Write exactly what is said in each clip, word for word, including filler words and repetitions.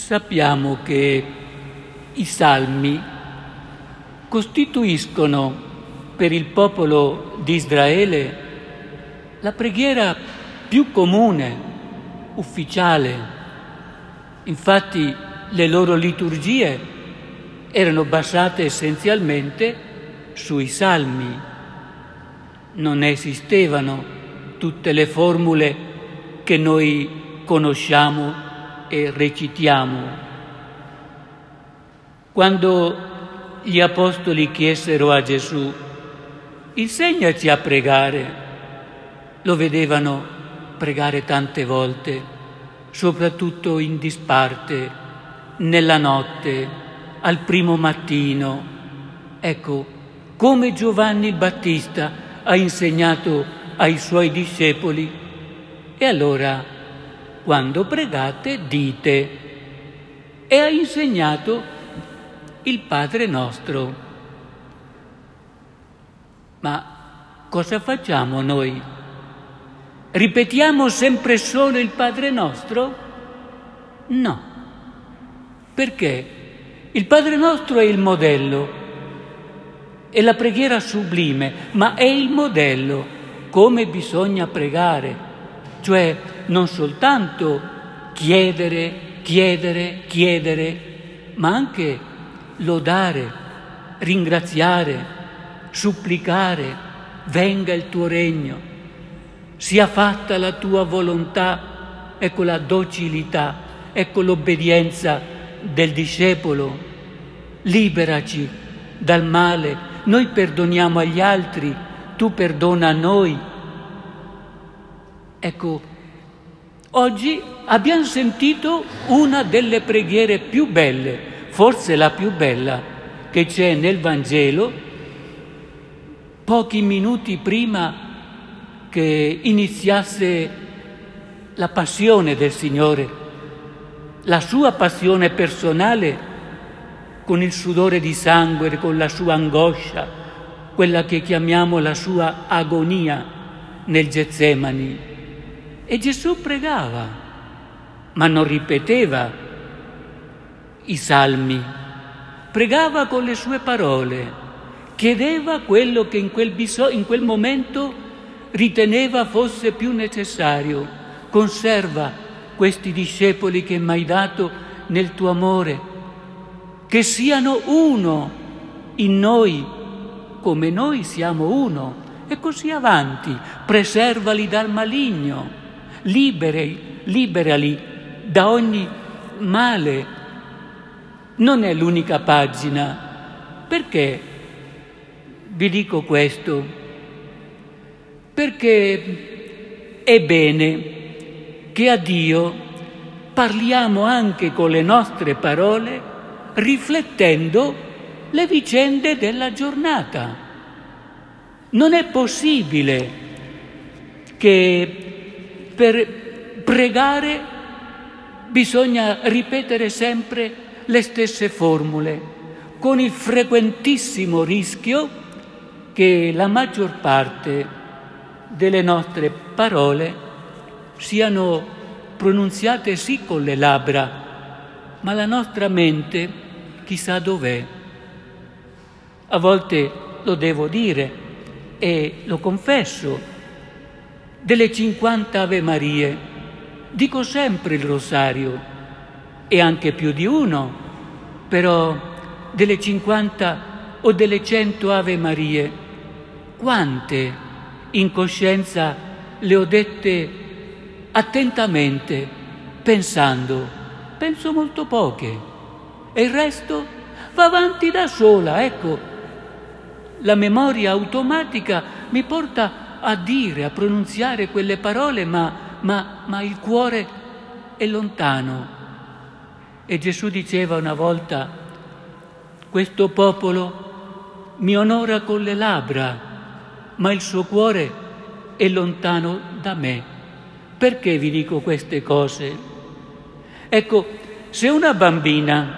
Sappiamo che i salmi costituiscono per il popolo di Israele la preghiera più comune, ufficiale. Infatti le loro liturgie erano basate essenzialmente sui salmi. Non esistevano tutte le formule che noi conosciamo e recitiamo. Quando gli apostoli chiesero a Gesù: insegnaci a pregare, lo vedevano pregare tante volte, soprattutto in disparte, nella notte, al primo mattino. Ecco, come Giovanni il Battista ha insegnato ai suoi discepoli. E allora, quando pregate, dite. E ha insegnato il Padre nostro. Ma cosa facciamo noi? Ripetiamo sempre solo il Padre nostro? No. Perché? Il Padre nostro è il modello, è la preghiera sublime, ma è il modello come bisogna pregare. Cioè non soltanto chiedere, chiedere, chiedere, ma anche lodare, ringraziare, supplicare: venga il tuo regno, sia fatta la tua volontà. Ecco la docilità, ecco l'obbedienza del discepolo. Liberaci dal male, noi perdoniamo agli altri, tu perdona a noi. Ecco, oggi abbiamo sentito una delle preghiere più belle, forse la più bella che c'è nel Vangelo, pochi minuti prima che iniziasse la passione del Signore, la sua passione personale, con il sudore di sangue, con la sua angoscia, quella che chiamiamo la sua agonia nel Getsemani. E Gesù pregava, ma non ripeteva i salmi, pregava con le sue parole, chiedeva quello che in quel, biso- in quel momento riteneva fosse più necessario. Conserva questi discepoli che mi hai dato nel tuo amore, che siano uno in noi, come noi siamo uno, e così avanti. Preservali dal maligno. Liberi, liberali da ogni male. Non è l'unica pagina. Perché vi dico questo? Perché è bene che a Dio parliamo anche con le nostre parole, riflettendo le vicende della giornata. Non è possibile che per pregare bisogna ripetere sempre le stesse formule, con il frequentissimo rischio che la maggior parte delle nostre parole siano pronunziate sì con le labbra, ma la nostra mente chissà dov'è. A volte lo devo dire e lo confesso. Delle cinquanta Ave Marie dico sempre il rosario, e anche più di uno, però delle cinquanta o delle cento Ave Marie, quante in coscienza le ho dette attentamente, pensando? Penso molto poche, e il resto va avanti da sola. Ecco, la memoria automatica mi porta a dire, a pronunziare quelle parole, ma, ma, ma il cuore è lontano. E Gesù diceva una volta: questo popolo mi onora con le labbra, ma il suo cuore è lontano da me. Perché vi dico queste cose? Ecco, se una bambina,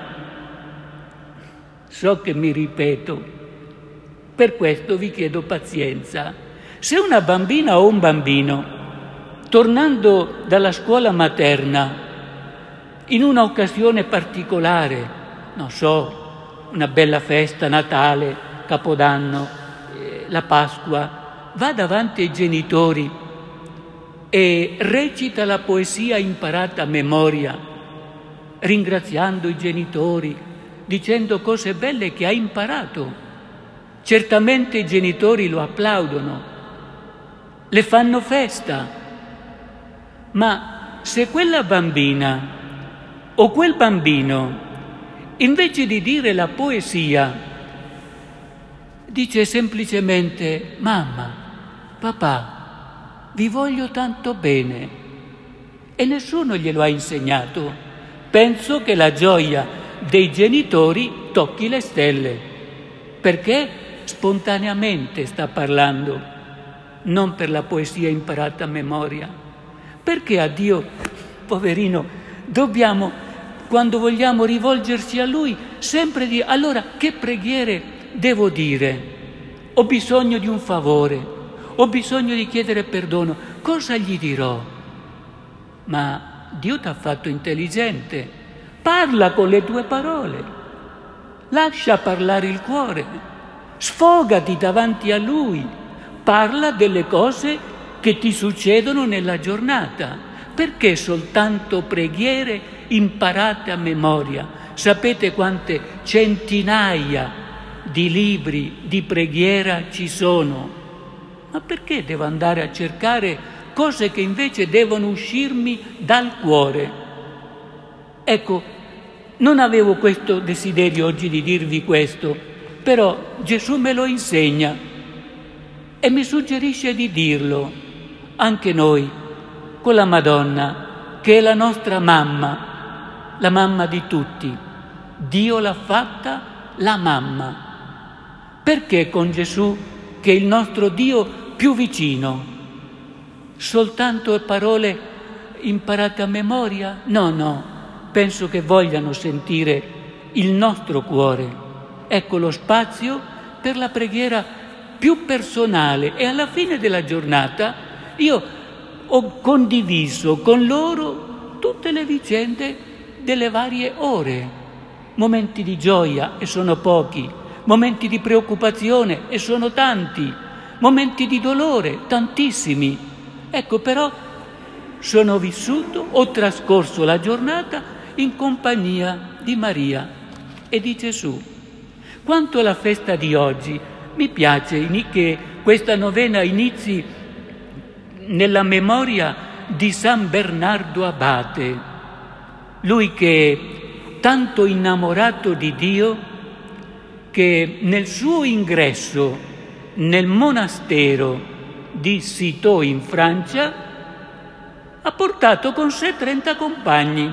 so che mi ripeto, per questo vi chiedo pazienza. Se una bambina o un bambino, tornando dalla scuola materna, in una occasione particolare, non so, una bella festa, Natale, Capodanno, eh, la Pasqua, va davanti ai genitori e recita la poesia imparata a memoria, ringraziando i genitori, dicendo cose belle che ha imparato. Certamente i genitori lo applaudono, le fanno festa, ma se quella bambina o quel bambino, invece di dire la poesia, dice semplicemente: mamma, papà, vi voglio tanto bene, e nessuno glielo ha insegnato, penso che la gioia dei genitori tocchi le stelle, perché spontaneamente sta parlando, non per la poesia imparata a memoria. Perché a Dio, poverino, dobbiamo, quando vogliamo rivolgerci a Lui, sempre dire: allora che preghiere devo dire? Ho bisogno di un favore, ho bisogno di chiedere perdono, cosa gli dirò? Ma Dio ti ha fatto intelligente, parla con le tue parole, lascia parlare il cuore, sfogati davanti a Lui, parla delle cose che ti succedono nella giornata. Perché soltanto preghiere imparate a memoria? Sapete quante centinaia di libri di preghiera ci sono? Ma perché devo andare a cercare cose che invece devono uscirmi dal cuore? Ecco, non avevo questo desiderio oggi di dirvi questo, però Gesù me lo insegna e mi suggerisce di dirlo anche noi con la Madonna, che è la nostra mamma, la mamma di tutti. Dio l'ha fatta la mamma. Perché con Gesù, che è il nostro Dio più vicino, soltanto parole imparate a memoria? No, no, penso che vogliano sentire il nostro cuore. Ecco lo spazio per la preghiera più personale, e alla fine della giornata io ho condiviso con loro tutte le vicende delle varie ore, momenti di gioia, e sono pochi, momenti di preoccupazione, e sono tanti, momenti di dolore, tantissimi. Ecco, però sono vissuto, ho trascorso la giornata in compagnia di Maria e di Gesù. Quanto alla festa di oggi, mi piace che questa novena inizi nella memoria di San Bernardo Abate, lui che è tanto innamorato di Dio che nel suo ingresso nel monastero di Citeaux in Francia ha portato con sé trenta compagni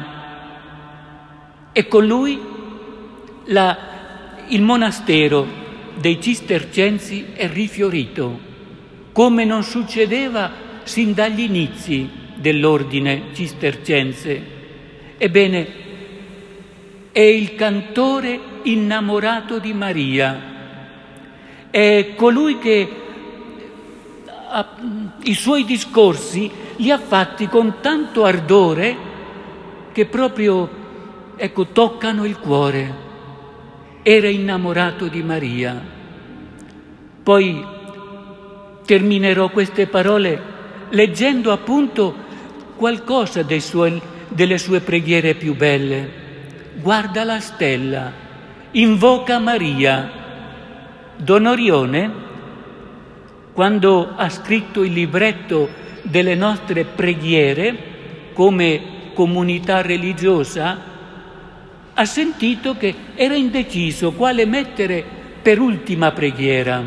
e con lui la, il monastero dei Cistercensi è rifiorito, come non succedeva sin dagli inizi dell'ordine cistercense. Ebbene, è il cantore innamorato di Maria, è colui che ha, i suoi discorsi li ha fatti con tanto ardore che proprio, ecco, toccano il cuore. Era innamorato di Maria. Poi terminerò queste parole leggendo appunto qualcosa dei suoi, delle sue preghiere più belle. Guarda la stella, invoca Maria. Don Orione, quando ha scritto il libretto delle nostre preghiere come comunità religiosa, ha sentito che era indeciso quale mettere per ultima preghiera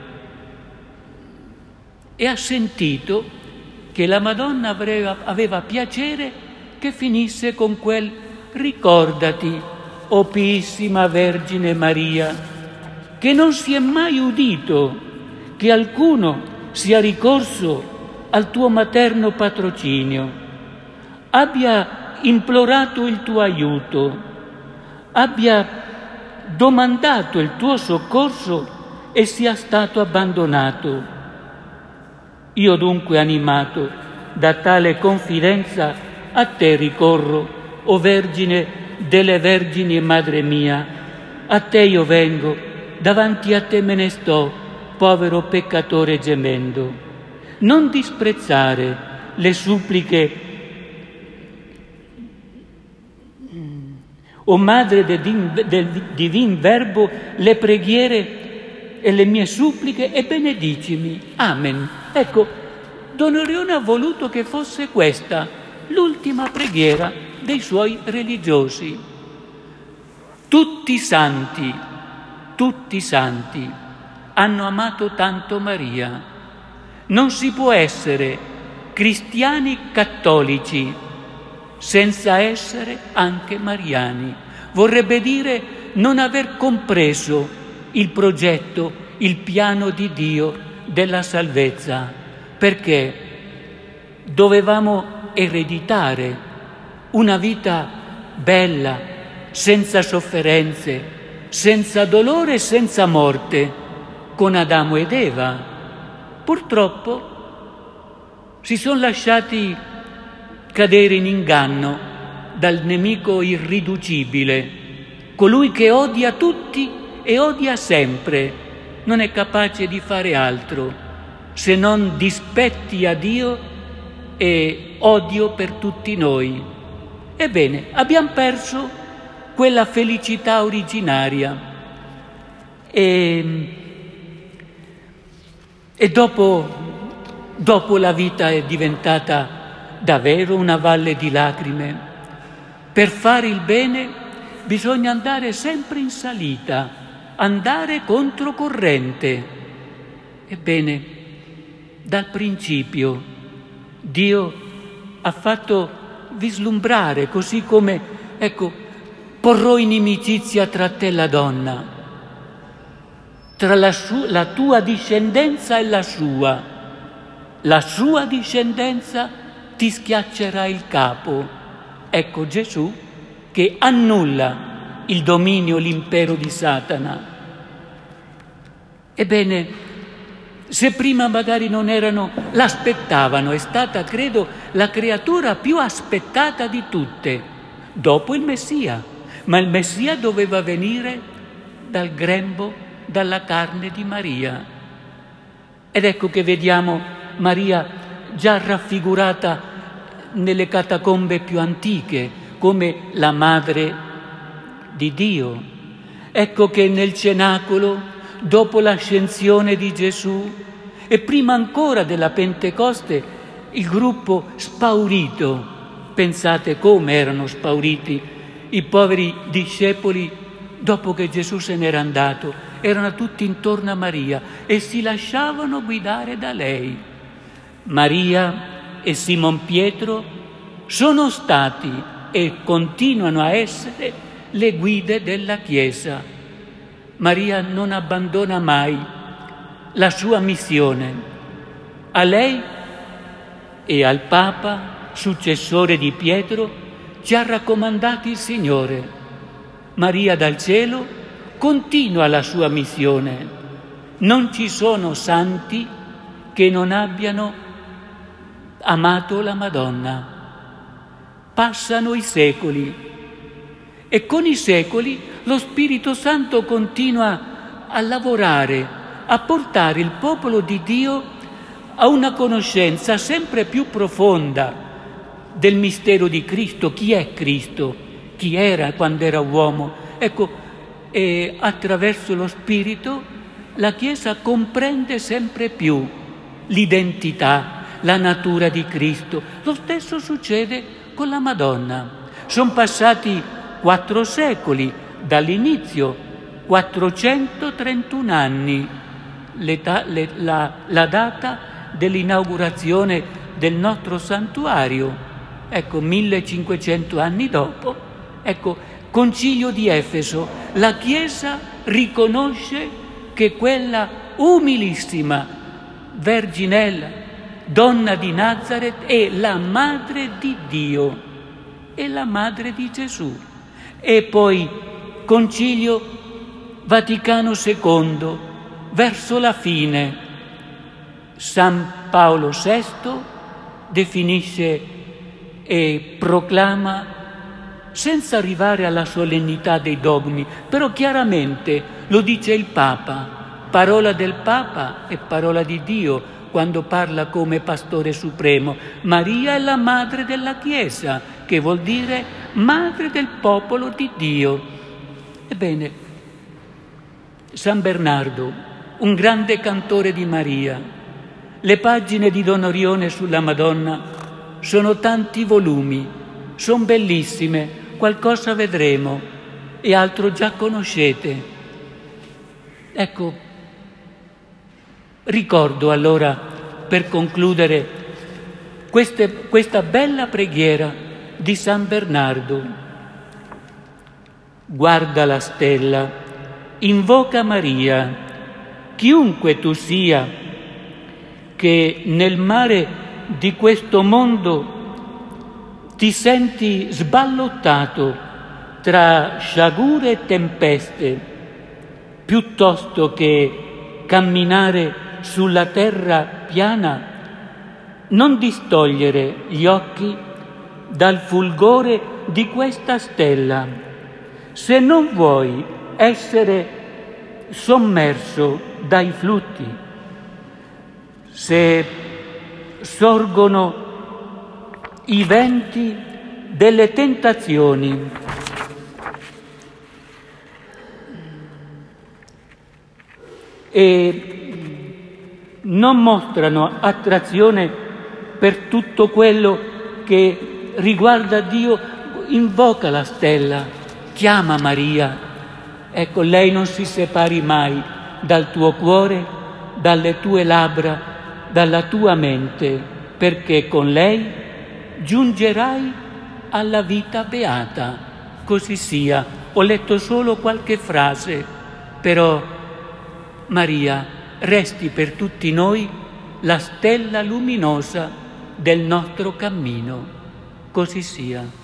e ha sentito che la Madonna aveva, aveva piacere che finisse con quel: ricordati, o Piissima Vergine Maria, che non si è mai udito che alcuno sia ricorso al tuo materno patrocinio, abbia implorato il tuo aiuto, abbia domandato il tuo soccorso e sia stato abbandonato. Io dunque, animato da tale confidenza, a te ricorro o Vergine delle Vergini e Madre mia, a te io vengo, davanti a te me ne sto, povero peccatore gemendo. Non disprezzare le suppliche, o Madre del, din, del Divin Verbo, le preghiere e le mie suppliche e benedicimi. Amen. Ecco, Don Orione ha voluto che fosse questa l'ultima preghiera dei suoi religiosi. Tutti i santi, tutti i santi hanno amato tanto Maria. Non si può essere cristiani cattolici senza essere anche mariani. Vorrebbe dire non aver compreso il progetto, il piano di Dio della salvezza, perché dovevamo ereditare una vita bella, senza sofferenze, senza dolore e senza morte, con Adamo ed Eva. Purtroppo si sono lasciati cadere in inganno dal nemico irriducibile, colui che odia tutti e odia sempre, non è capace di fare altro se non dispetti a Dio e odio per tutti noi. Ebbene, abbiamo perso quella felicità originaria e, e dopo, dopo la vita è diventata davvero una valle di lacrime. Per fare il bene bisogna andare sempre in salita, andare controcorrente. Ebbene, dal principio Dio ha fatto vislumbrare, così come, ecco, porrò inimicizia tra te e la donna, tra la, su- la tua discendenza e la sua. La sua discendenza ti schiaccerà il capo. Ecco Gesù che annulla il dominio, l'impero di Satana. Ebbene, se prima magari non erano, l'aspettavano, è stata, credo, la creatura più aspettata di tutte, dopo il Messia. Ma il Messia doveva venire dal grembo, dalla carne di Maria. Ed ecco che vediamo Maria già raffigurata nelle catacombe più antiche come la Madre di Dio. Ecco che nel cenacolo, dopo l'ascensione di Gesù e prima ancora della Pentecoste, il gruppo spaurito, pensate come erano spauriti i poveri discepoli dopo che Gesù se n'era andato, erano tutti intorno a Maria e si lasciavano guidare da lei. Maria e Simon Pietro sono stati e continuano a essere le guide della Chiesa. Maria non abbandona mai la sua missione. A lei e al Papa, successore di Pietro, ci ha raccomandati il Signore. Maria dal cielo continua la sua missione. Non ci sono santi che non abbiano amato la Madonna. Passano i secoli e con i secoli lo Spirito Santo continua a lavorare, a portare il popolo di Dio a una conoscenza sempre più profonda del mistero di Cristo. Chi è Cristo? Chi era quando era uomo? Ecco, e attraverso lo Spirito la Chiesa comprende sempre più l'identità, la natura di Cristo. Lo stesso succede con la Madonna. Sono passati quattro secoli dall'inizio, quattrocentotrentuno anni, l'età, le, la, la data dell'inaugurazione del nostro santuario. Ecco, millecinquecento anni dopo, ecco, Concilio di Efeso, la Chiesa riconosce che quella umilissima Verginella, donna di Nazaret, è la madre di Dio, è la madre di Gesù. E poi Concilio Vaticano secondo, verso la fine, San Paolo sesto definisce e proclama senza arrivare alla solennità dei dogmi, però chiaramente lo dice il Papa, parola del Papa e parola di Dio, quando parla come pastore supremo. Maria è la madre della Chiesa, che vuol dire madre del popolo di Dio. Ebbene, San Bernardo, un grande cantore di Maria, le pagine di Don Orione sulla Madonna sono tanti volumi, sono bellissime, qualcosa vedremo e altro già conoscete. Ecco, ricordo allora, per concludere, queste, questa bella preghiera di San Bernardo. Guarda la stella, invoca Maria, chiunque tu sia, che nel mare di questo mondo ti senti sballottato tra sciagure e tempeste, piuttosto che camminare sulla terra piana, non distogliere gli occhi dal fulgore di questa stella. Se non vuoi essere sommerso dai flutti, se sorgono i venti delle tentazioni, e non mostrano attrazione per tutto quello che riguarda Dio, invoca la stella, chiama Maria. Ecco, lei non si separi mai dal tuo cuore, dalle tue labbra, dalla tua mente, perché con lei giungerai alla vita beata. Così sia. Ho letto solo qualche frase, però Maria, resti per tutti noi la stella luminosa del nostro cammino. Così sia.